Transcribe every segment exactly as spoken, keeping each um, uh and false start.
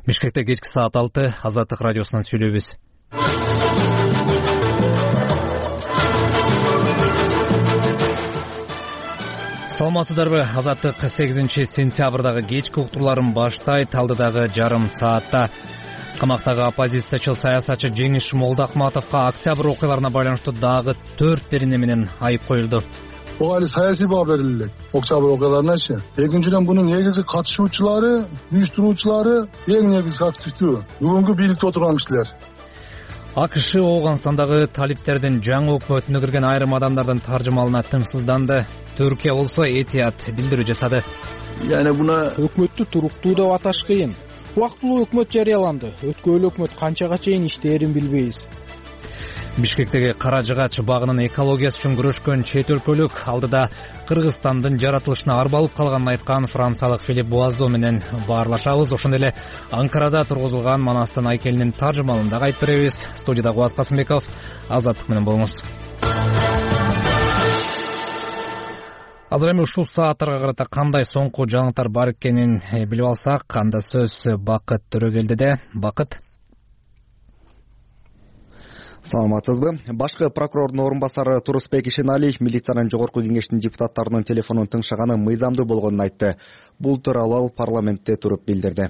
Бишкекте кечки саат алты Азаттык радиосунан сүйлөйбүз. Саламатсыздарбы? Азаттык сегизинчи сентябрдагы кечки уктурларын баштайт. Алдыдагы жарым саатта камактагы оппозициячыл саясатчы Жеңиш Молдахматовго октябрь окуяларына байланыштуу дагы төрт берене менен айып коюлду. Бул али саясий баа берилет. Октябрь окуяларыначы. Экинчиден бунун негизи катышуучулары, уюштуруучулары эң негизи активдүү бүгүнкү бийликте отурган кишилер. АКШ Ооганстандагы талиптердин жаңы өкмөтүнө кирген айрым адамдардын таржымалына тынчсызданды. Түркия болсо этият билдирүү жасады. Яна буна өкмөттү туруктуу деп аташ кыйын. Убактылуу өкмөт жарыяланды. Өткөрүлүү өкмөт канчага чейин иштээрин билбейбиз. Бишкектеги Кара Жыгач багынын экологиясы үчүн күрөшкөн чет өлкөлүк алдыда Кыргызстандын жаратылышына арбалып калганын айткан франциялык Филипп Буазо менен баарлашабыз. Ошондой эле Анкарада тургузулган Манастын айкелинин таржымалын дагы айтып беребиз. Студияда Кубат Касымбеков, Азаттык менен болуңуз. Азыр эми ушул сааттарга карата кандай соңку жаңылыктар бар экенин билип алсак, анда сөз Бакыт Төрөгелдиде. Бакыт. Саламатсызбы? Башкы прокурордун орун басары Турусбек Ишеналиев милициянын жогорку кеңешинин депутаттарынын телефонун тыңшаганы мыйзамдуу болгонун айтты. Бул тууралуу ал парламентте туруп билдирди.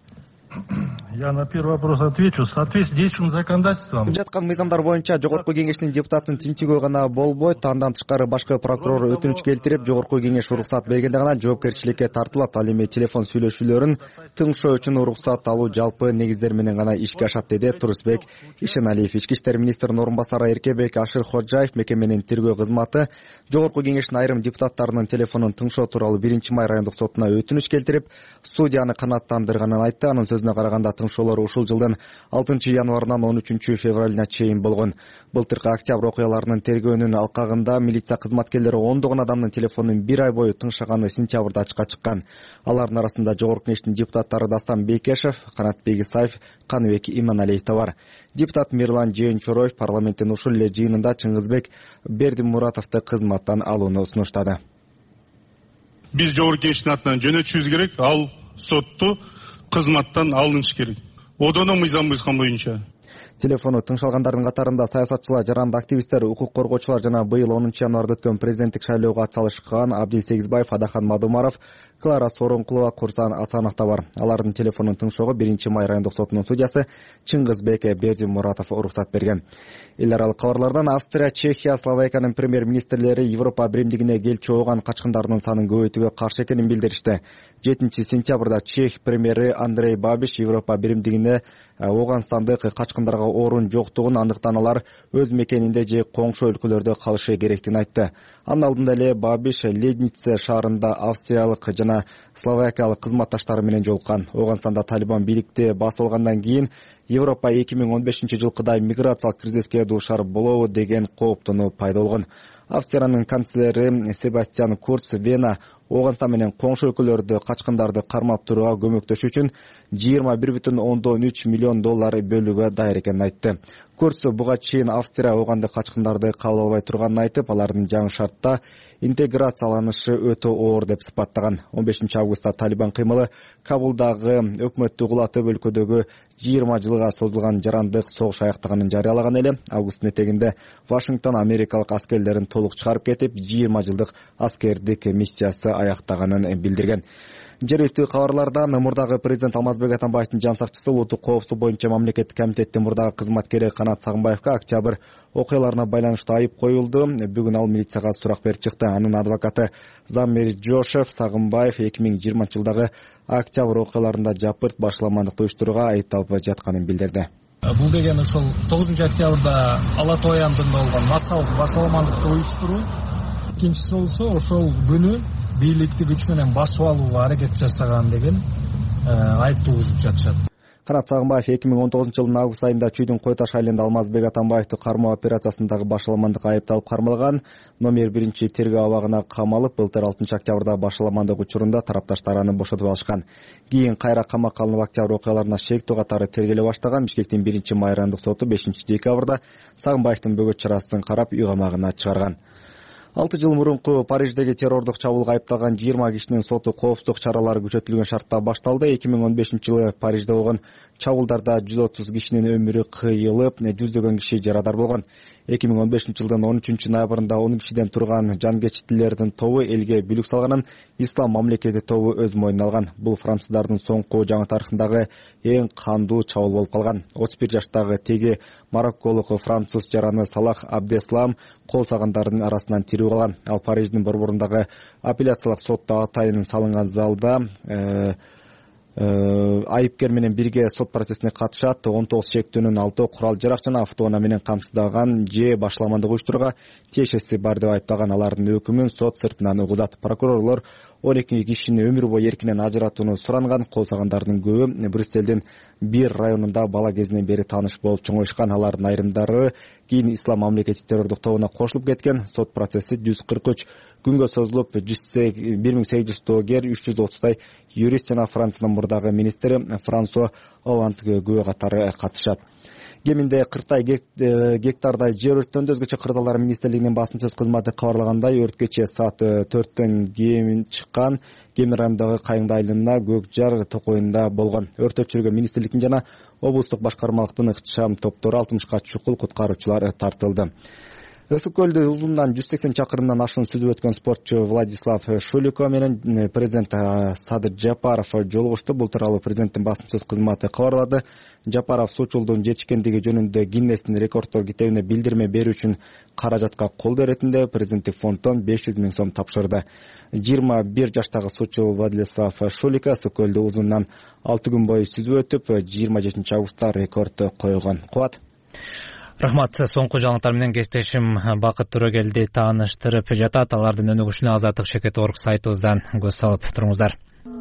Я на первый вопрос отвечу. В соответствии с действующим законодательством. Жаткан мыйзамдар боюнча жогорку кеңештин депутатын тинтигөө гана болбойт, андан тышкары башкы прокурор өтүнүч келтирип, жогорку кеңеш уруксат бергенде гана жоопкерчиликке тартылат. Ал эми телефон сүйлөшүүлөрүн тыңшоо үчүн уруксат алуу жалпы негиздер менен гана ишке ашат, деди Турусбек Ишеналиев. Ички иштер министринин орун басары Эркебек Ашырходжаев мекеменин тергөө кызматы жогорку кеңештин айрым депутаттарынын телефонун тыңшоо тууралуу биринчи май райондук сотуна өтүнүч келтирип, судьяны канааттандырганын айтты. Анын сөзүнө караганда тыңшоолор ушул жылдын алтынчы январынан он үчүнчү февралына чейин болгон. Былтыркы октябрь окуяларынын тергөөнүн алкагында милиция кызматкерлери ондогон адамдын телефонун бир ай бою тыңшаганы сентябрда ачыкка чыккан. Алардын арасында жогорку кеңештин депутаттары Дастан Бекешев, Канатбек Исаев, Каныбек Иманалиев да бар. Депутат Мирлан Жээнчороев парламенттин ушул эле жыйынында Чыңгызбек Бердимуратовду кызматтан алууну сунуштады. Биз жогорку кеңештин атынан жөнөтүшүбүз керек, ал сотту кызматтан алыныш керек. Одоно мыйзам буйруган боюнча. Телефону тыңшалгандардын катарында саясатчылар, жаранды активисттер, укук коргоочулар жана быйыл онунчу январда өткөн президенттик шайлоого атсалышкан Абдил Сегизбаев, Адахан Мадумаров, Клара Соронкулова, Курсан Асанов да бар. Алардын телефонун тыңшоого биринчи май райондук сотунун судьясы Чыңгызбек Бердимуратов уруксат берген. Эл аралык кабарлардан Австрия, Чехия, Словакиянын премьер-министрлери Европа биримдигине келчү болгон качкындардын санын көбөйтүүгө каршы экенин билдиришти. жетинчи сентябрда Чех премьери Андрей Бабиш Европа биримдигине Ооганстандык качкындарга орун жоктугун, андыктан алар өз мекенинде же коңшу өлкөлөрдө калышы керектигин айтты. Анын алдында эле Бабиш Леднице шаарында австриялык жана словакиялык кызматташтары менен жолуккан. Ооганстанда Талибан бийликти басып алгандан кийин Европа эки миң он бешинчи жылкыдай миграциялык кризиске дуушар болобу деген кооптонуу пайда болгон. Австриянын канцлери Себастьян Курц Вена Ооганстан менен коңшу өлкөлөрдө качкындарды кармап турууга көмөктөшүү үчүн жыйырма бир бүтүн ондон үч миллион доллар бөлүүгө даяр экенин айтты. Курц буга чейин Австрия Оогандык качкындарды кабыл албай турганын айтып, алардын жаңы шартта интеграцияланышы өтө оор деп сыпаттаган. он бешинчи августта Талибан кыймылы Кабулдагы өкмөттү кулатып өлкөдөгү жыйырма жылга созулган жарандык согуш аяктаганын жарыялаган эле. Августтун этегинде Вашингтон америкалык аскерлерин толук чыгарып кетип, жыйырма жылдык аскердик миссиясы аяктаганын билдирген. Жергиликтүү кабарлардан мурдагы президент Алмазбек Атамбаевдин жан сакчысы улуттук коопсуздук боюнча мамлекеттик комитеттин мурдагы кызматкери Канат Сагынбаевга октябрь окуяларына байланыштуу айып коюлду. Бүгүн ал милицияга сурак берип чыкты. Анын адвокаты Замир Жошев Сагынбаев эки миң жыйырманчы жылдагы октябрь окуяларында жапырт башаламандыкты уюштурууга айыпталып жатканын билдирди. Бул деген ошол тогузунчу октябрда Ала Тоо аянтында болгон массалык башаламандыкты уюштуруу. Экинчиси болсо ошол күнү бийликти күч менен басып алууга аракет жасаган деген айып тугузуп жатышат. Канат Сагынбаев эки миң он тогузунчу жылдын август айында Чүйдүн Кой Таш айылында Алмазбек Атамбаевди кармоо операциясындагы башаламандыкка айыпталып кармалган. Номер биринчи тергөө абагына камалып, былтыр алтынчы октябрда башаламандык учурунда тарапташтар аны бошотуп алышкан. Кийин кайра камакка алынып октябрь окуяларына шектүү катары тергеле баштаган. Бишкектин биринчи май райондук соту бешинчи декабрда Сагынбаевдин бөгөт чарасын карап үй камагына чыгарган. алты жыл мурунку Париждеги террордук чабуулга айыпталган жыйырма кишинин соту коопсуздук чаралары күчөтүлгөн шартта башталды. эки миң он бешинчи жылы Парижде болгон чабуулдарда жүз отуз кишинин өмүрү кыйылып, жүздөгөн киши жарадар болгон. эки миң он бешинчи жылдын он үчүнчү ноябрында он кишиден турган жангечтилердин тобу элге бүлүк салганын Ислам мамлекети тобу өз мойнуна алган. Бул француздардын соңку жаңы тарыхындагы эң кандуу чабуул болуп калган. отуз бир жаштагы теги марокколук француз жараны Салах Абдеслам кол сагандардын арасынан тирүү калган. Ал Париждин борборундагы апелляциялык сотто атайын салынган залда айыпкер менен бирге сот процессине катышат. он тогуз шектүүнүн алтоо курал жарак жана автоунаа менен камсыздаган же башаламандык уюштурууга тиешеси бар деп айыпталган. Алардын өкүмүн сот сыртынан угузат. Прокурорлор он эки кишини өмүр бою эркинен ажыратууну суранган. Кол сагандардын көбү Брюссельдин бир районунда бала кезинен бери тааныш болуп чоңоюшкан. Алардын айрымдары кийин Ислам мамлекети террордук тобуна кошулуп кеткен. Сот процесси жүз кырк үч күнгө созулуп, бир миң сегиз жүз доогер, үч жүз отуздай юрист жана Франциянын мурдагы министри Франсуа Олланд күбө катары катышат. Кеминде кырктай гектардай жер өрттөндү. Өзгөчө кырдаалар министрлигинин басымсыз кызматы кабарлагандай, өрт кечээ саат төрттөн кийин чыккан. Кемир районундагы Кайыңды айылына Көк Жар токойунда болгон. Өрт өчүргөн министрликтин жана облустук башкармалыктын ыкчам топтору алтымышка чукул куткаруучулар тартылды. Ысык көлдү узунунан жүз сексен чакырымдан ашуун сүзүп өткөн спортчу Владислав Шулико менен президент Садыр Жапаров жолугушту. Бул тууралуу президенттин басымсыз кызматы кабарлады. Жапаров суучулдун жетишкендиги жөнүндө Гиннестин рекорддор китебине билдирме берүү үчүн каражатка кол беретинде президенттик фонддон беш жүз миң сом тапшырды. жыйырма бир жаштагы суучу Владислав Шулико ысык көлдү узунунан алты күн бою сүзүп өтүп, жыйырма жетинчи августта рекорд койгон. Кубат. Рахмат. Соңку жаңылыктар менен кесиптешим Бакыт Төрөгелди тааныштырып жатат. Алардын өнүгүшүнө Азаттык Шекет орг сайтыбыздан көз салып туруңуздар.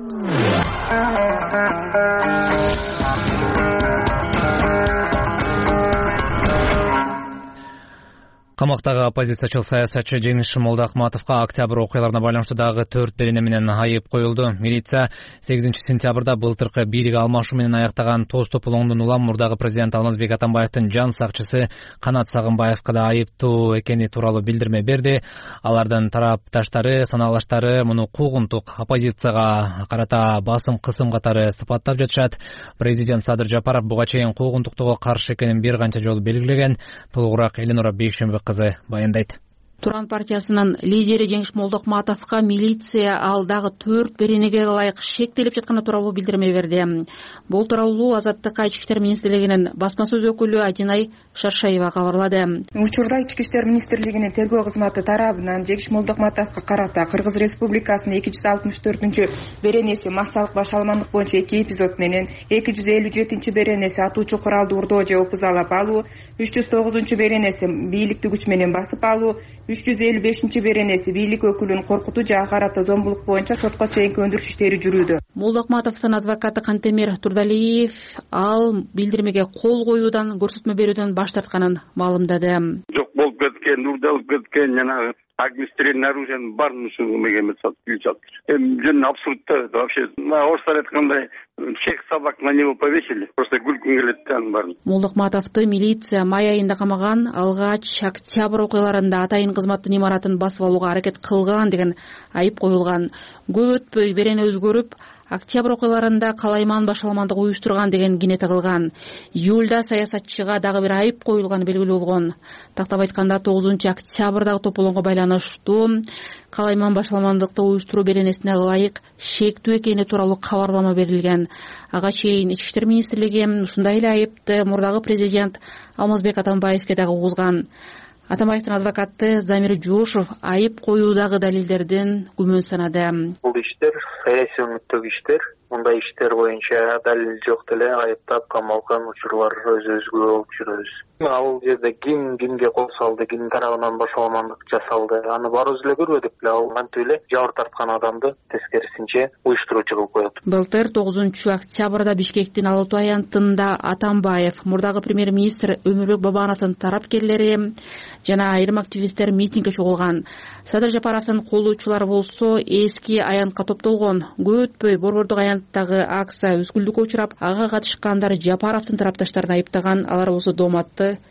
Камактагы оппозициячыл саясатчы Жеңиш Молдоахматовго октябрь окуяларына байланыштуу дагы төрт берене менен айып коюлду. Милиция сегизинчи сентябрда былтыркы бийлик алмашуу менен аяктаган тоз тополоңдун улам мурдагы президент Алмазбек Атамбаевдин жан сакчысы Канат Сагынбаевга да айыптуу экени тууралуу билдирме берди. Алардын тарапташтары санаалаштары муну куугунтук, оппозицияга карата басым кысым катары сыпаттап жатышат. Президент Садыр Жапаров буга чейин куугунтуктуга каршы экенин бир канча жолу белгилеген. Толугураак Эленора Бейшембек кызы баяндайт. Туран партиясынын лидери Жеңиш Молдоахматовго милиция ал дагы төрт беренеге ылайык шектелип жатканы тууралуу билдирме берди. Бул тууралуу Азаттыкка Ички иштер министрлигинин басма сөз өкүлү Адинай Шаршаева кабарлады. Учурда Ички иштер министрлигинин тергөө кызматы тарабынан Жеңиш Молдоахматовго карата Кыргыз Республикасынын эки жүз алтымыш төртүнчү беренеси массалык башаламандык боюнча эки эпизод менен эки жүз элүү жетинчи беренеси атуучу куралды урдоо же опузалап алуу, үч жүз тогузунчу беренеси бийликти күч менен басып алуу, үч жүз элүү бешинчи беренеси бийлик өкүлүн коркутуу же карата зомбулук боюнча сотко чейинки өндүрүш иштери жүрүүдө. Молдоахматовдун адвокаты Кантемир Турдалиев ал билдирмеге кол коюудан, көрсөтмө берүүдөн баш тартканын маалымдады. Жок болуп кеткен, урдалып кеткен жана огнестрельный оружиянын баарын мегеме сатып эми жөн абсурдта вообще. Орустар айткандай всех собак на него повесили. Просто күлкүм келет анын баарын. Молдоахматовду милиция май айында камаган, алгач октябрь окуяларында атайын кызматтын имаратын басып алууга аракет кылган деген айып коюлган. Көп өтпөй берене өзгөрүп, октябрь окуяларында калайман башаламандык уюштурган деген кине тагылган. Июлда саясатчыга дагы бир айып коюлганы белгилүү болгон. Тактап айтканда тогузунчу октябрдагы тополоңго байланыштуу калайман башаламандыкты уюштуруу беренесине ылайык шектүү экени тууралуу кабарлама берилген. Ага чейин Ички иштер министрлиги ушундай эле айыпты мурдагы президент Алмазбек Атамбаевге дагы угузган. Атамбаевдин адвокаты Замир Жошов айып коюудагы далилдердин күмөн санады. Бул иштер саясий өнүктөгү иштер. Мындай иштер боюнча далил жок деле айыптап камалган учурлар өз-өзгө болуп жүрөбүз. Ал жерде ким кимге кол салды, ким тарабынан башаламандык жасалды, аны баарыбыз эле көрбөдүк беле. Ал кантип эле жабыр тарткан адамды тескерисинче уюштуруучу кылып коет. Былтыр тогузунчу октябрда Бишкектин Ала Тоо аянтында Атамбаев, мурдагы премьер-министр Өмүрбек Бабановдун тарапкерлери жана айрым активисттер митингге чогулган. Садыр Жапаровдун колдоочулары болсо эски аянтка топтолгон. Көп өтпөй борбордук аянттагы акция өскүлдүккө учурап, ага катышкандар Жапаровдун тарапташтарын айыптаган. Алар болсо дооматты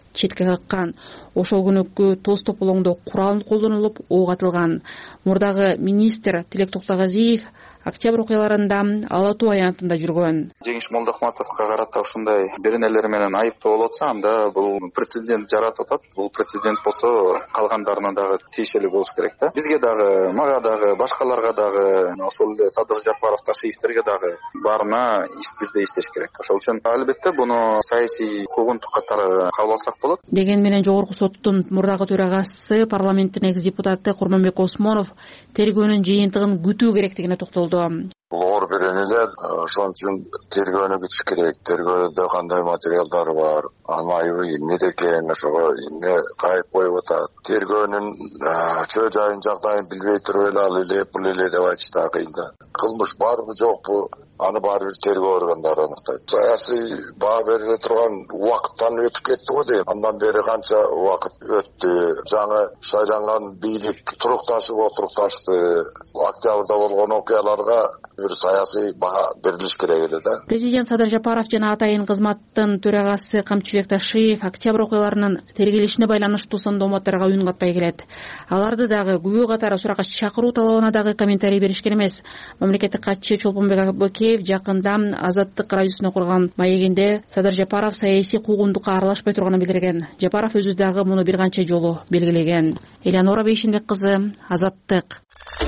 четке каккан. Ошол күнүккү тоз тополоңдо курал колдонулуп ок атылган. Мурдагы министр Тилек Токтогазиев октябрь окуяларында Ала Тоо аянтында жүргөн. Жеңиш Молдохматовго карата ушундай беренелер менен айыптоо болуп атса, анда бул прецедент жаратып атат. Бул прецедент болсо калгандарына дагы тийиштүү болуш керек да. Бизге дагы, мага дагы, башкаларга дагы, ошол эле Садыр Жапаров, Ташиевтерге дагы баарына бирдей иштеш керек. Ошол үчүн албетте буну саясий куугунтук катары кабыл алсак болот. Деген менен Жогорку соттун мурдагы төрагасы, парламенттин экс депутаты Курманбек Осмонов тергөөнүн жыйынтыгын күтүү керектигине токтолду. Оор беренелер, ошон үчүн тергөөнү күтүш керек. Тергөөдө кандай материалдар бар, анайбы эмне экен, ошого эмне кайып коюп атат. Тергөөнүн чөө жайын, жагдайын билбей туруп эле ал эле бул эле деп айтыш да кыйын да. Кылмыш барбы жокпу, аны баары бир тергөө органдары аныктайт. Саясий баа бериле турган убакыттан өтүп кетти го дейм. Андан бери канча убакыт өттү. Жаңы шайланган бийлик турукташып отурукташты. Октябрда болгон окуяларга бир саясий баа берилиш керек эле да. Президент Садыр Жапаров жана атайын кызматтын төрагасы Камчыбек Ташиев октябрь окуяларынын тергелишине байланыштуу сандооматтарга үн катпай келет. Аларды дагы күбө катары суракка чакыруу талабына дагы комментарий беришкен эмес. Мамлекеттик катчы Чолпонбек Абыкеев жакында Азаттык радиосуна курган маегинде Садыр Жапаров саясий куугунтукка аралашпай турганын билдирген. Жапаров өзү дагы муну бир канча жолу белгилеген. Элеонора Бейшенбек кызы, Азаттык.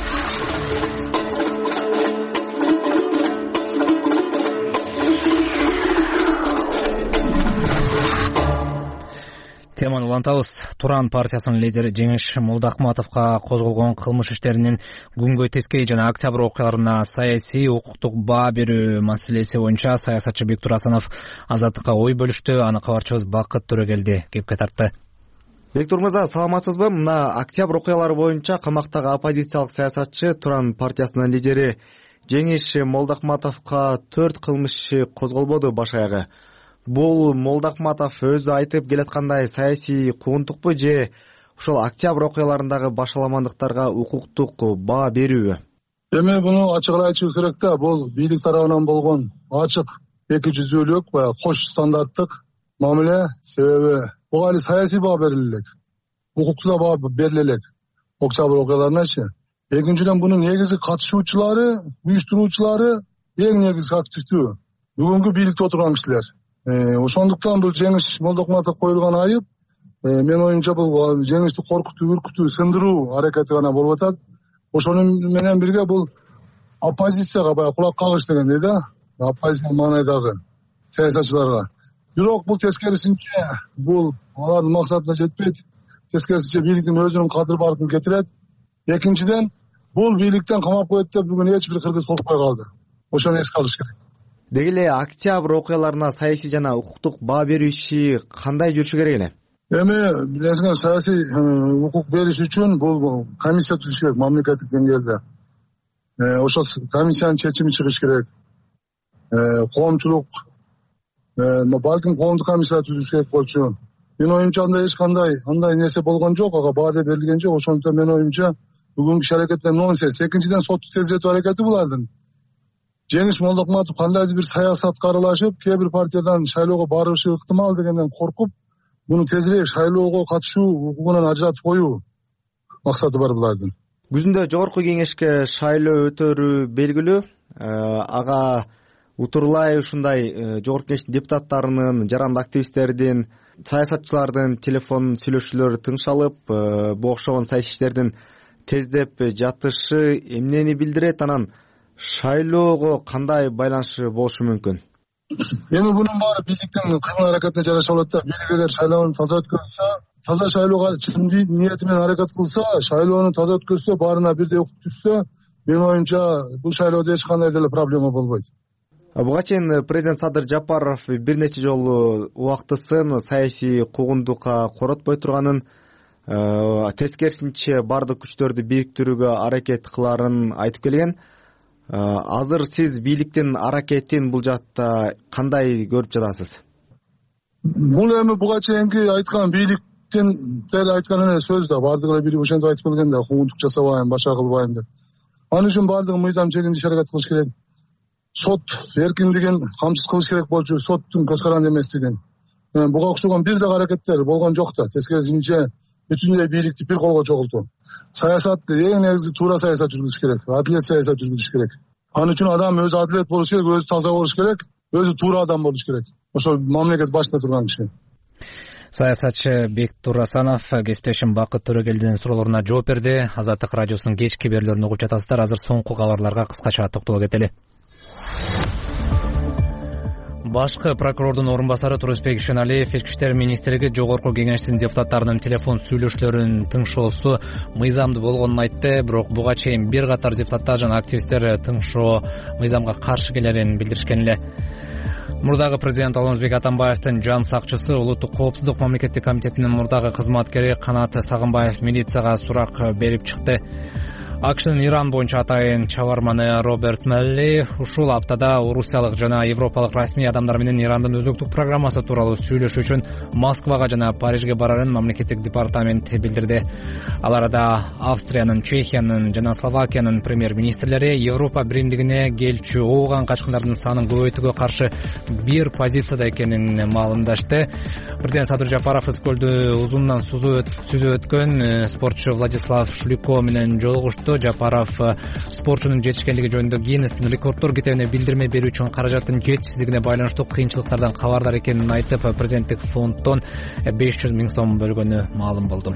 Теманы улантабыз. Туран партиясынын лидери Жеңиш Молдохматовго козголгон кылмыш иштеринин күнгөй тескей жана октябрь окуяларына саясий укуктук баа берүү маселеси боюнча саясатчы Бектур Асанов Азаттыкка ой бөлүштү. Аны кабарчыбыз Бакыт Төрөгелди кепке тартты. Бектур мырза, саламатсызбы? Мына октябрь окуялары боюнча камактагы оппозициялык саясатчы Туран партиясынын лидери Жеңиш Молдохматовго төрт кылмыш иши козголбоду баш аягы. Бул Молдохматов өзү айтып келаткандай саясий куугунтукпу же ошол октябрь окуяларындагы башаламандыктарга укуктук баа берүүбү? Эми буну ачык айтуу керек да. Бул бийлик тарабынан болгон ачык эки жүздүүлүк, баягы кош стандарттык мамиле. Себеби буга али саясий баа бериле элек, укуктуу баа бериле элек октябрь окуяларыначы. Экинчиден бунун негизги катышуучулары, уюштуруучулары эң негизги активдүү бүгүнкү бийликте отурган кишилер. Ошондуктан бул Жеңиш Молдохматов коюлган айып, мен оюмча бул Жеңишти коркутуу, үркүтүү, сындыруу аракети гана болуп атат. Ошону менен бирге бул оппозицияга баягы кулак кагыш дегендей да, оппозиция маанайдагы саясатчыларга. Бирок бул тескерисинче, бул алардын максатына жетпейт. Тескерисинче бийликтин өзүнүн кадыр баркын кетирет. Экинчиден, бул бийликтен камап коет деп бүгүн эч бир кыргыз коркпой калды. Ошону эске алыш керек. Деги эле октябрь окуяларына саясий жана укуктук баа берүү иши кандай жүрүшү керек эле? Эми билесиңер, саясий укук бериш үчүн бул комиссия түзүш керек мамлекеттик деңгээлде. Ошол комиссиянын чечими чыгыш керек. Коомчулук, балким коомдук комиссия түзүш керек болчу. Мен оюмча андай эч кандай андай нерсе болгон жок, ага баа деп берилген жок. Ошондуктан мен оюмча бүгүнкү иш аракеттер нонсенс. Экинчиден, сотту тездетүү аракети булардын. Жеңиш Молдохматов кандайдыр бир саясатка аралашып, кээ бир партиядан шайлоого барышы ыктымал дегенден коркуп, муну тезирээк шайлоого катышуу укугунан ажыратып коюу максаты бар булардын. Күзүндө жогорку кеңешке шайлоо өтөрү белгилүү. Ага утурлай ушундай жогорку кеңештин депутаттарынын, жаранды активисттердин, саясатчылардын телефон сүйлөшүүлөрү тыңшалып, бу окшогон саясий иштердин тездеп жатышы эмнени билдирет? Анан шайлоого кандай байланышы болушу мүмкүн? Эми бунун баары бийликтин кыймыл аракетине жараша болот да. Бийлик эгер шайлоону таза өткөзсө, таза шайлоого чын ниети менен аракет кылса, шайлоону таза өткөзсө, баарына бирдей укук түшсө, менин оюмча бул шайлоодо эч кандай деле проблема болбойт. Буга чейин президент Садыр Жапаров бир нече жолу убактысын саясий куугунтукка коротпой турганын, тескерисинче бардык күчтөрдү бириктирүүгө аракет кыларын айтып келген. Азыр сиз бийликтин аракетин бул жакта кандай көрүп жатасыз? Бул эми буга чейинки айткан бийликтин дел айткан эле сөз да, бардыгы эле бийлик ошентип айтып келген да, куугунтук жасабайын, башка кылбайын деп. Ал үчүн бардыгы мыйзам чегинде иш аракет кылыш керек. Сот эркиндигин камсыз кылыш керек болчу, соттун көз каранды эместигин. буга окшогон бир дагы аракеттер болгон жок да. Тескерисинче бүтүн эле бийликти бир колго чогултуу. Саясатты эң негизги туура саясат жүргүзүш керек, адилет саясат жүргүзүш керек. Аны үчүн адам өзү адилет болуш керек, өзү таза болуш керек, өзү туура адам болуш керек. Ошол мамлекет башында турган киши. Саясатчы Бектур Турасанов кесиптешим Бакыт Төрөгелдинин суроолоруна жооп берди. Азаттык радиосунун кечки берүүлөрүн угуп жатасыздар. Азыр соңку кабарларга кыскача токтоло кетели. Башкы прокурордун орун басары Турусбек Ишеналиев Ички иштер министрлиги жогорку кеңешинин депутаттарынын телефон сүйлөшүүлөрүн тыңшоосу мыйзамдуу болгонун айтты. Бирок буга чейин бир катар депутаттар жана активисттер тыңшоо мыйзамга каршы келерин билдиришкен эле. Мурдагы президент Алмазбек Атамбаевдин жан сакчысы улуттук коопсуздук мамлекеттик комитетинин мурдагы кызматкери Канат Сагынбаев милицияга сурак берип чыкты. АКШнын Иран боюнча атайын чабарманы Роберт Мелли ушул аптада орусиялык жана европалык расмий адамдар менен Ирандын өзөктүк программасы тууралуу сүйлөшүү үчүн Москвага жана Парижге барарын мамлекеттик департамент билдирди. Ал арада Австриянын, Чехиянын жана Словакиянын премьер-министрлери Европа биримдигине келчү ооган качкындардын санын көбөйтүүгө каршы бир позицияда экенин маалымдашты. Президент Садыр Жапаров Ыскөлдү узундан сүзүп өткөн спортчу Владислав Шлюко менен жолугушту. Жапаров спортчунун жетишкендиги жөнүндө Гиннестин рекорддор китебине билдирме берүү үчүн каражаттын жетишсиздигине байланыштуу кыйынчылыктардан кабардар экенин айтып, президенттик фонддон беш жүз миң сом бөлгөнү маалым болду.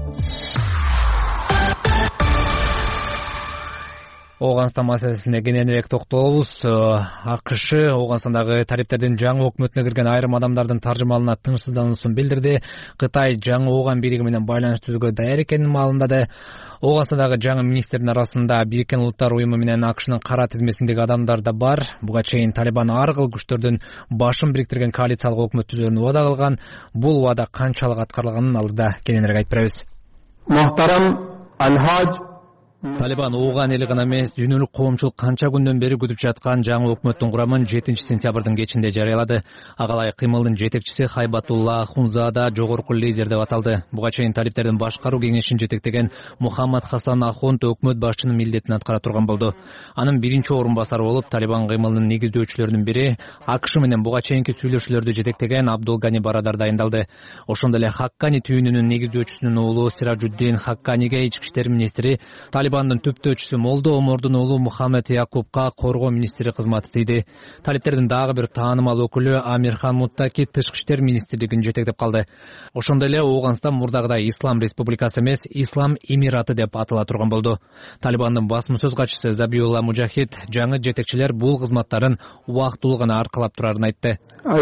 Ооганстан маселесине кененирээк токтолобуз. АКШ Ооганстандагы талиптердин жаңы өкмөтүнө кирген айрым адамдардын таржымалына тынчсыздануусун билдирди. Кытай жаңы Ооган бийлиги менен байланыш түзүүгө даяр экенин маалымдады. Ооганстандагы жаңы министрдин арасында Бириккен Улуттар уюму менен АКШнын кара тизмесиндеги адамдар да бар. Буга чейин Талибан ар кыл күчтөрдүн башын бириктирген коалициялык өкмөт түзүүнү убада кылган. Бул убада канчалык аткарылганын алдыда кененирээк айтып беребиз. Мохтарам Алхаж Талибан Ооган эли гана эмес, дүйнөлүк коомчулук канча күндөн бери күтүп жаткан жаңы өкмөттүн курамын жетинчи сентябрдын кечинде жарыялады. Агалай кыймылдын жетекчиси Хайбатулла Ахунзада жогорку лидер деп аталды. Буга чейин талиптердин башкаруу кеңешин жетектеген Мухаммад Хасан Ахунд өкмөт башчынын милдетин аткара турган болду. Анын биринчи орун басары болуп, Талибан кыймылынын негиздөөчүлөрүнүн бири АКШ менен буга чейинки сүйлөшүүлөрдү жетектеген Абдулгани Барадар дайындалды. Ошондой эле Хаккани түйүнүнүн негиздөөчүсүнүн уулу Сиражуддин Хакканиге ички иштер министри, Талибандын түптөөчүсү Молдо Омордун уулу Мухаммед Якубка коргоо министри кызматы тийди. Талиптердин дагы бир таанымал өкүлү Амирхан Муттаки тышкы иштер министрлигин жетектеп калды. Ошондой эле Ооганстан мурдагыдай Ислам республикасы эмес, Ислам Эмираты деп атала турган болду. Талибандын басма сөз катчысы Забиулла Мужахид жаңы жетекчилер бул кызматтарын убактылуу гана аркалап турарын айтты.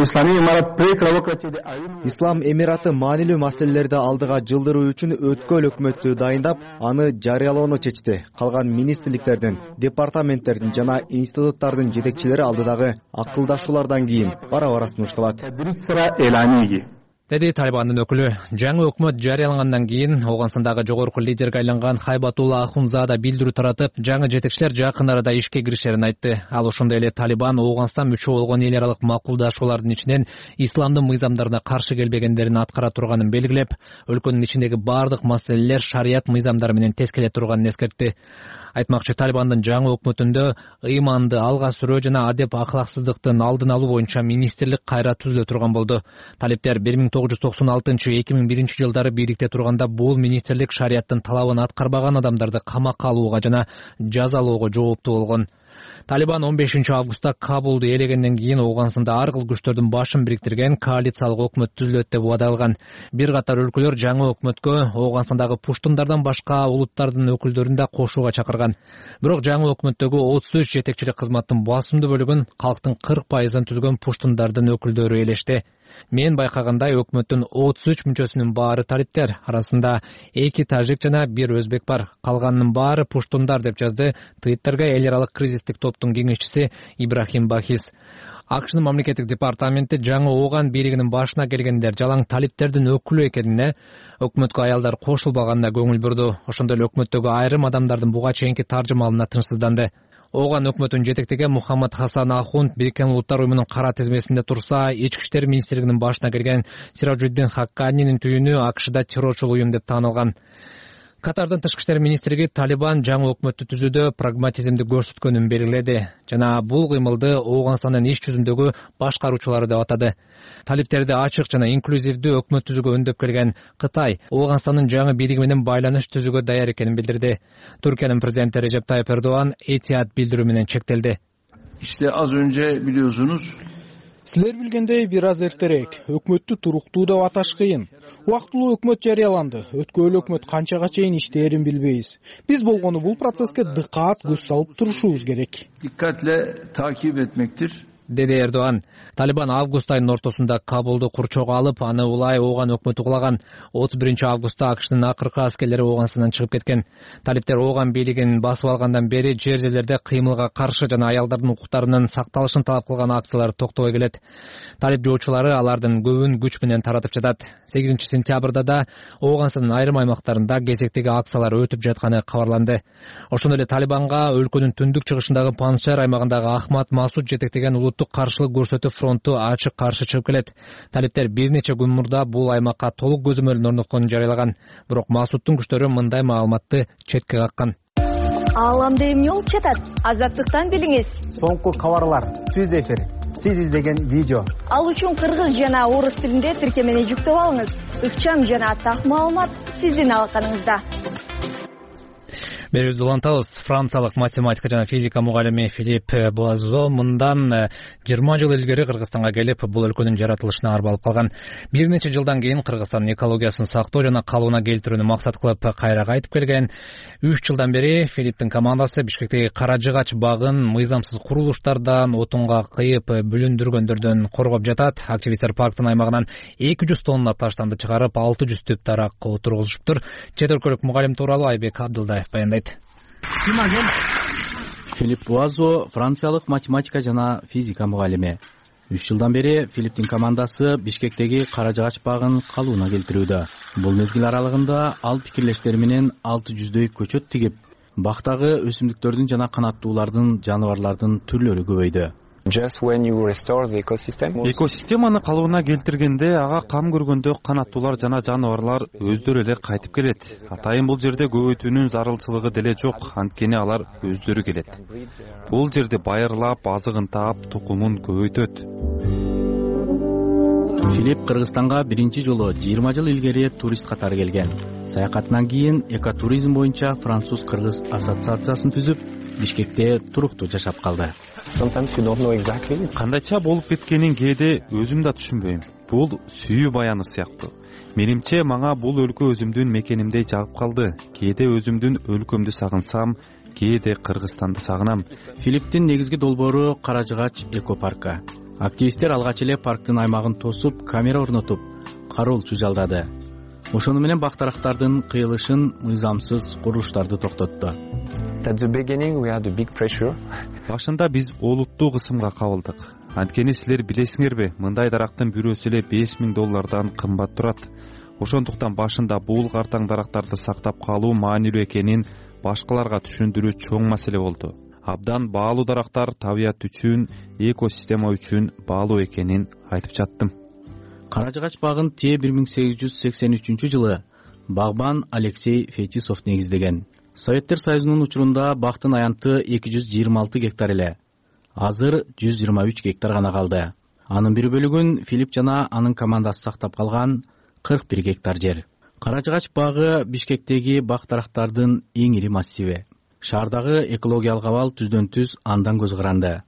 Ислам Эмираты маанилүү маселелерди алдыга жылдыруу үчүн өткөл өкмөттү дайындап, аны жарыялоону чечти. Калган министрликтердин, департаменттердин жана институттардын жетекчилери алдыдагы акылдашуулардан кийин бара-бара сунушталат, деди Талибандын өкүлү. Жаңы өкмөт жарыялангандан кийин Ооганстандагы жогорку лидерге айланган Хайбатулла Ахунзада билдирүү таратып, жаңы жетекчилер жакын арада ишке киришерин айтты. Ал ошондой эле Талибан Ооганстан мүчө болгон эл аралык макулдашуулардын ичинен исламдын мыйзамдарына каршы келбегендерин аткара турганын белгилеп, өлкөнүн ичиндеги бардык маселелер шарият мыйзамдары менен тескеле турганын эскертти. Айтмакчы, Талибандын жаңы өкмөтүндө ыйманды, алга сүрөө жана адеп акылаксыздыктын алдын алуу боюнча министрлик кайра түзүлө турган болду. Талиптер бир миң тогуз жүз токсон алтынчы эки миң биринчи жылдары бийликте турганда бул министрлик шариаттын талабын аткарбаган адамдарды камакка алууга жана жазалоого жооптуу болгон. Талибан он бешинчи августта Кабулду ээлегенден кийин Ооганстанда ар кыл күчтөрдүн башын бириктирген коалициялык өкмөт түзүлөт деп убада кылган. Бир катар өлкөлөр жаңы өкмөткө Ооганстандагы пуштундардан башка улуттардын өкүлдөрүн да кошууга чакырган. Бирок жаңы өкмөттөгү отуз үч жетекчилик кызматтын басымдуу бөлүгүн калктын кырк пайызын түзгөн пуштундардын өкүлдөрү ээлешти. Мен байкагандай өкмөттүн отуз үч мүчөсүнүн баары талиптер, арасында эки тажик жана бир өзбек бар. Калганынын баары пуштундар деп жазды Твиттерге эл аралык кризистик топтун кеңешчиси Ибрахим Бахис. АКШнын мамлекеттик департаменти жаңы Ооган бийлигинин башына келгендер жалаң талиптердин өкүлү экенине, өкмөткө аялдар кошулбаганына көңүл бурду. Ошондой эле өкмөттөгү айрым адамдардын буга чейинки таржымалына тынчсызданды. Ооган өкмөтүн жетектеген Мухаммад Хасан Ахунд Бириккен Улуттар уюмунун кара тизмесинде турса, ички иштер министрлигинин башына келген Сиражуддин Хакканинин түйүнү АКШда террорчул уюм деп таанылган. Катардын тышкы иштер министрлиги Талибан жаңы өкмөттү түзүүдө прагматизмди көрсөткөнүн белгиледи жана бул кыймылды Ооганстандын иш жүзүндөгү башкаруучулары деп атады. Талиптерди ачык жана инклюзивдүү өкмөт түзүүгө үндөп келген Кытай Ооганстандын жаңы бийлиги менен байланыш түзүүгө даяр экенин билдирди. Түркиянын президенти Режеп Тайып Эрдоган этият билдирүү менен чектелди. İşte az önce biliyorsunuz. Силер билгендей бир аз эртерээк өкмөттү туруктуу деп аташ кыйын. Убактылуу өкмөт жарыяланды. Өткөн өкмөт канчага чейин иштээрин билбейбиз. Биз болгону бул процесске дыккат көз салып турушубуз керек. Dikkatle takip etmektir. Деди Эрдоган. Талибан август айынын ортосунда Кабулду курчоого алып, аны улай Ооган өкмөтү кулаган. отуз биринчи августта АКШнын акыркы аскерлери Ооганстандан чыгып кеткен. Талиптер Ооган бийлигин басып алгандан бери жер жерлерде кыймылга каршы жана аялдардын укуктарынын сакталышын талап кылган акциялар токтобой келет. Талип жоочулары алардын көбүн күч менен таратып жатат. сегизинчи сентябрда да Ооганстандын айрым аймактарында кезектеги акциялар өтүп жатканы кабарланды. Ошондой эле Талибанга өлкөнүн түндүк чыгышындагы Панжшер аймагындагы Ахмад Масуд жетектеген улуттук каршылык көрсөтүү фронту ачык каршы чыгып келет. Талиптер бир нече күн мурда бул аймакка толук көзөмөлүн орнотконун жарыялаган. Бирок Масудтун күчтөрү мындай маалыматты четке каккан. Ааламда эмне болуп жатат? Азаттыктан билиңиз. Соңку кабарлар, түз эфир, сиз издеген видео. Ал үчүн кыргыз жана орус тилинде тиркемени жүктөп алыңыз. Ыкчам жана так маалымат сиздин алаканыңызда. Берүүбүздү улантабыз. Франциялык математика жана физика мугалими Филипп Буазо мындан жыйырма жыл илгери Кыргызстанга келип, бул өлкөнүн жаратылышына арбалып калган. Бир нече жылдан кийин Кыргызстандын экологиясын сактоо жана калыбына келтирүүнү максат кылып кайра кайтып келген. үч жылдан бери Филипптин командасы Бишкектеги Каражыгач багын мыйзамсыз курулуштардан, отунга кыйып бүлүндүргөндөрдөн коргоп жатат. Активисттер парктын аймагынан эки жүз тонна таштанды чыгарып, алты жүз түп дарак отургузуштур. Чет өлкөлүк мугалим тууралуу Айбек Абдылдаев баяндайт. Филипп Буазо франциялык математика жана физика мугалими. үч жылдан бери Филипптин командасы Бишкектеги Каражыгач багын калыбына келтирүүдө. Бул мезгил аралыгында ал пикирлештери менен алты жүздөй көчөт тигип, бактагы өсүмдүктөрдүн жана канаттуулардын, жаныбарлардын түрлөрү көбөйдү. Экосистеманы калыбына келтиргенде, ага кам көргөндө канаттуулар жана жаныбарлар өздөрү эле кайтып келет. Атайын бул жерде көбөйтүүнүн зарылчылыгы деле жок, анткени алар өздөрү келет. Бул жерде байырлап, азыгын таап, тукумун көбөйтөт. Филипп Кыргызстанга биринчи жолу жыйырма жыл илгери турист катары келген. Саякатынан кийин экотуризм боюнча француз-кыргыз ассоциациясын түзүп, Бишкекте туруктуу жашап калды. Кандайча болуп кеткенин кээде өзүм да түшүнбөйм. Бул сүйүү баяны сыяктуу. Менимче мага бул өлкө өзүмдүн мекенимдей жагып калды. Кээде өзүмдүн өлкөмдү сагынсам, кээде Кыргызстанды сагынам. Филипптин негизги долбоору Каражыгач экопаркы. Активисттер алгач эле парктын аймагын тосуп, камера орнотуп, кароолчу жалдады. Ошону менен бактарактардын кыйылышын, мыйзамсыз курулуштарды токтотту. Башында биз олуттуу кысымга кабылдык. Анткени силер билесиңерби, мындай дарактын бирөөсү эле беш миң доллардан кымбат турат. Ошондуктан башында бул картаң дарактарды сактап калуу маанилүү экенин башкаларга түшүндүрүү чоң маселе болду. Абдан баалуу дарактар табият үчүн, экосистема үчүн баалуу экенин айтып жаттым. Каражыгач багын Те бир миң сегиз жүз сексен үчүнчү жылы багбан Алексей Фетисов негиздеген. Советтер Союзунун учурунда бактын аянты эки жүз жыйырма алты гектар эле. Азыр жүз жыйырма үч гектар гана калды. Анын бир бөлүгүн Филипп жана анын командасы сактап калган кырк бир гектар жер. Каражыгач багы Бишкектеги бак дарактардын эң ири массиви. Шаардагы экологиялык абал түздөн түз андан көз каранды.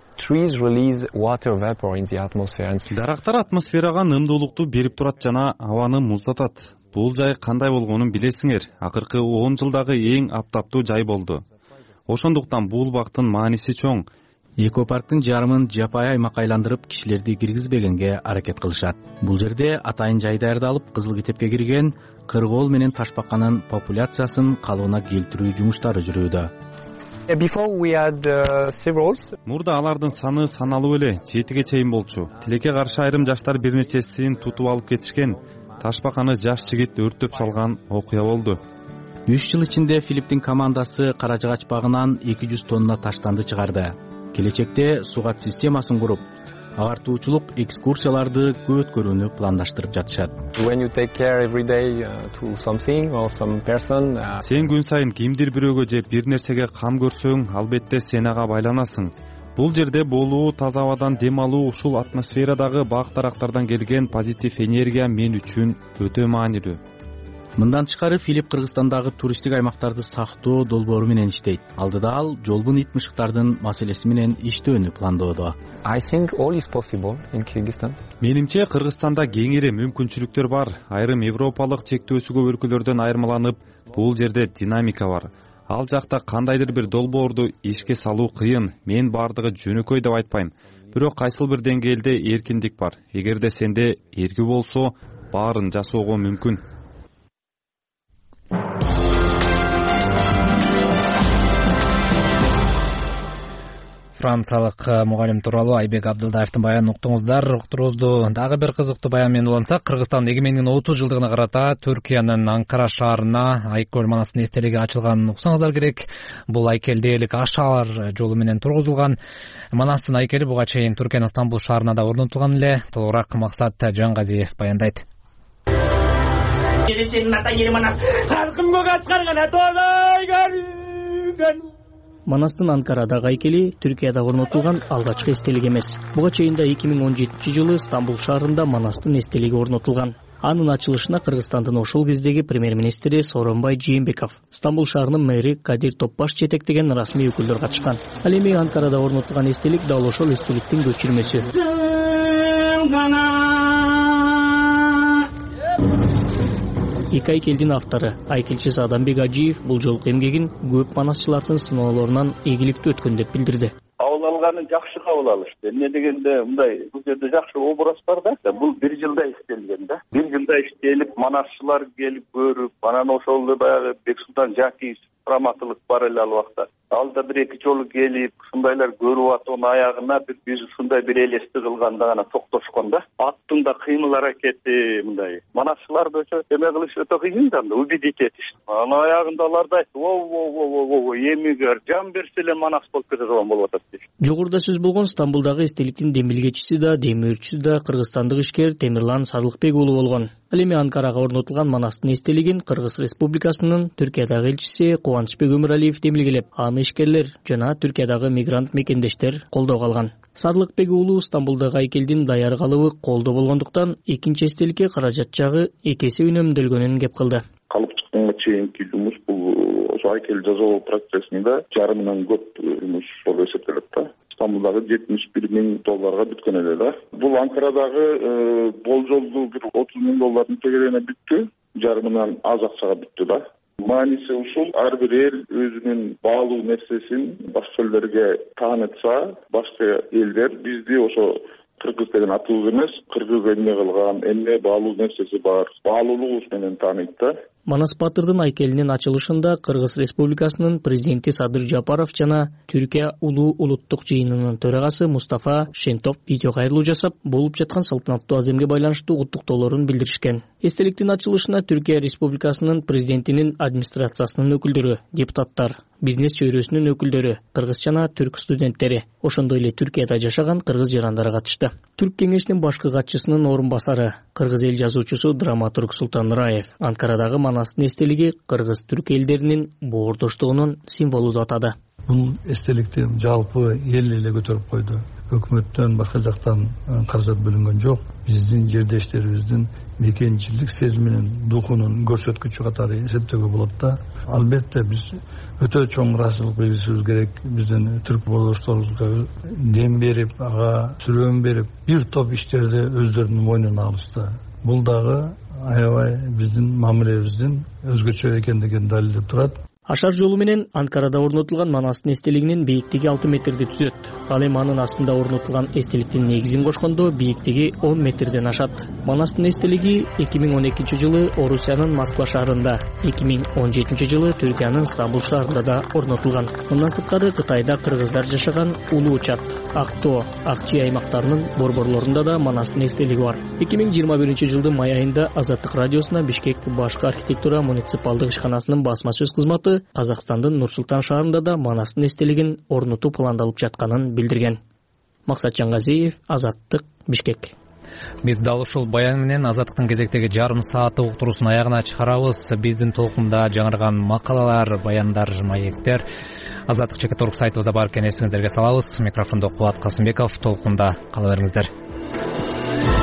Дарактар атмосферага нымдуулукту берип турат жана абаны муздатат. Бул жай кандай болгонун билесиңер. Акыркы он жылдагы эң аптаптуу жай болду. Ошондуктан бул бактын мааниси чоң. Экопарктын жарымын жапайы аймак айландырып, кишилерди киргизбегенге аракет кылышат. Бул жерде атайын жай даярдалып, кызыл китепке кирген кыргоол менен ташбаканын популяциясын калыбына келтирүү жумуштары жүрүүдө. Мурда алардын саны саналуу эле жетиге чейин болчу. Тилекке каршы айрым жаштар бир нечесин тутуп алып кетишкен. Ташбаканы жаш жигит өрттөп салган окуя болду. үч жыл ичинде Филипптин командасы Каражыгач багынан эки жүз тонна таштанды чыгарды. Келечекте сугат системасын куруп, агартуучулук экскурсияларды көп өткөрүүнү пландаштырып жатышат. Сен күн сайын кимдир бирөөгө же бир нерсеге кам көрсөң, албетте сен ага байланасың. Бул жерде болуу, таза абадан дем алуу, ушул атмосферадагы бак дарактардан келген позитив энергия мен үчүн өтө маанилүү. Мындан тышкары Филипп Кыргызстандагы туристтик аймактарды сактоо долбоору менен иштейт. Алдыда ал жолбун ит мышыктардын маселеси менен иштөөнү пландоодо. Менимче Кыргызстанда кеңири мүмкүнчүлүктөр бар. Айрым европалык чектөөсү көп өлкөлөрдөн айырмаланып, бул жерде динамика бар. Ал жакта кандайдыр бир долбоорду ишке салуу кыйын. Мен бардыгы жөнөкөй деп айтпайм. Бирок кайсыл бир деңгээлде эркиндик бар. Эгерде сенде эрки болсо, баарын жасоого мүмкүн. Франциялык мугалим тууралуу Айбек Абдылдаевдин баянын уктуңуздар. Уктуруубузду дагы бир кызыктуу баян менен улантсак, Кыргызстан эгемендигинин отуз жылдыгына карата Түркиянын Анкара шаарына Айкөл манастын эстелиги ачылганын уксаңыздар керек. Бул айкел дээрлик Ашалар жолу менен тургузулган. Манастын айкели буга чейин Түркиянын Стамбул шаарына да орнотулган эле. Толугураак Максат Жангазиев баяндайт. Манастын Анкарадагы айкели Түркияда орнотулган алгачкы эстелик эмес. Буга чейин да эки миң он жетинчи жылы Стамбул шаарында манастын эстелиги орнотулган. Анын ачылышына Кыргызстандын ошол кездеги премьер-министри Сооронбай Жээнбеков, Стамбул шаарынын мэри Кадир Топбаш жетектеген расмий өкүлдөр катышкан. Ал эми Анкарада орнотулган эстелик дал ошол эстеликтин көчүрмөсү. Эки айкелдин автору айкелчи Саадамбек Ажиев бул жолку эмгегин көп манасчылардын сыноолорунан ийгиликтүү өткөн деп билдирди. Кабыл алганы жакшы кабыл алышты. Эмне дегенде мындай бул жерде жакшы образ бар да. Бул бир жылда иштелген да. Бир жылда иштелип, манасчылар келип көрүп, анан ошол баягы Бексултан Жакиев раматылык бар эле ал убакта. Ал да бир эки жолу келип, ушундайлар көрүп атуунун аягына бир биз ушундай бир элести кылганда гана токтошкон да. Аттын да кыймыл аракети мындай. Манасчыларды өчө эме кылыш өтө кыйын да, убедить этиш. Анын аягында алар да айтты: "О-о-о-о, эмигер жан берсе эле манас болуп кете турган болуп атат" дейт. Жогоруда сөз болгон Стамбулдагы эстеликтин демилгечиси да, демөөрчүсү да кыргызстандык ишкер Темирлан Садыкбек уулу болгон. Ал эми Анкарага орнотулган манастын эстелигин Кыргыз Республикасынын Түркиядагы элчиси Кубанычбек Өмүралиев демилгелеп, аны ишкерлер жана Түркиядагы мигрант мекендештер колдоого алган. Садыкбек уулу Стамбулдагы айкелдин даяр калыбы колдо болгондуктан экинчи эстеликке каражат жагы эки эсе үнөмдөлгөнүн кеп кылды. Калып чыкканга чейинки жумуш бул ошо айкел жасоо процессинде жарымынан көп жумуш болуп эсептелет да. Стамбулдагы жетимиш бир миң долларга бүткөн эле да. Бул Анкарадагы болжолдуу бир отуз миң доллардын тегерегине бүттү, жарымынан аз акчага бүттү да. Мааниси ушул: ар бир эл өзүнүн баалуу нерсесин башка элдерге таанытса, башка элдер бизди ошо кыргыз деген атыбыз эмес, кыргыз эмне кылган, эмне баалуу нерсеси бар, баалуулугубуз менен тааныйт да. Манас Батырдын айкелинин ачылышында Кыргыз Республикасынын президенти Садыр Жапаров жана Түркия улуу улуттук жыйынынын төрагасы Мустафа Шентоп видео кайрылуу жасап, болуп жаткан салтанаттуу аземге байланыштуу куттуктоолорун билдиришкен. Эстеликтин ачылышына Түркия Республикасынын президентинин администрациясынын өкүлдөрү, депутаттар, бизнес чөйрөсүнүн өкүлдөрү, кыргыз жана түрк студенттери, ошондой эле Түркияда жашаган кыргыз жарандары катышты. Түрк кеңешинин башкы катчысынын орун басары, кыргыз эл жазуучусу, драматург Султан Раев Анкарадагы манастын эстелиги кыргыз-түрк элдеринин боордоштугунун символу деп атады. Бул эстеликти жалпы эл эле көтөрүп койду. Өкмөттөн башка жактан каражат бөлүнгөн жок. Биздин жердештерибиздин мекенчилик сезиминин, духунун көрсөткүчү катары эсептөөгө болот да. Албетте биз өтө чоң ыраазычылык билдиришибиз керек. Биздин түрк боордошторубузга дем берип, ага сүрөөн берип, бир топ иштерди өздөрүнүн мойнуна алышты. Бул дагы аябай биздин мамилебиздин өзгөчө экендигин далилдеп турат. Ашар жолу менен Анкарада орнотулган манастын эстелигинин бийиктиги алты метрди түзөт. Ал эми анын астында орнотулган эстеликтин негизин кошкондо бийиктиги он метрден ашат. Манастын эстелиги эки миң он экинчи жылы Орусиянын Москва шаарында, эки миң он жетинчи жылы Түркиянын Стамбул шаарында да орнотулган. Мындан сырткары Кытайда кыргыздар жашаган Улуу Чат, Актоо, Акчи аймактарынын борборлорунда да манастын эстелиги бар. эки миң жыйырма биринчи жылдын май айында Азаттык радиосуна Бишкек башкы архитектура муниципалдык ишканасынын басма сөз кызматы Казакстандын Нур-Султан шаарында да манастын эстелигин орнотуу пландалып жатканын билдирген. Максат Жаңгазиев, Азаттык, Бишкек. Биз дал ушул баян менен Азаттыктын кезектеги жарым сааттык уктуруусун аягына чыгарабыз. Биздин толкунда жаңырган макалалар, баяндар, маектер Азаттык чекит точка орг сайтыбызда бар экенин эсиңиздерге салабыз. Микрофондо Кубат Касымбеков, толкунда кала бериңиздер.